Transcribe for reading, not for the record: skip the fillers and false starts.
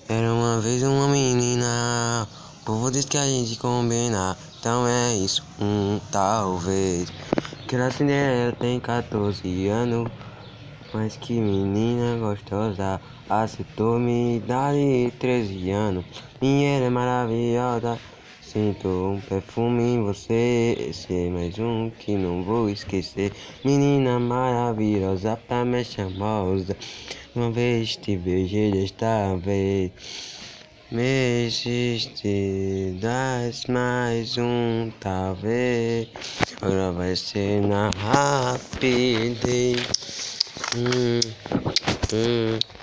Era uma vez uma menina, o povo diz que a gente combina, então é isso, talvez. Que a Cinderela tem 14 anos, mas que menina gostosa, aceitou me dar 13 anos. Minha é maravilhosa, sinto um perfume em você, esse é mais um que não vou esquecer. Menina maravilhosa, pra me charmosa, uma vez te beijei, desta vez me existe, das mais um talvez. Agora vai ser na rapidez.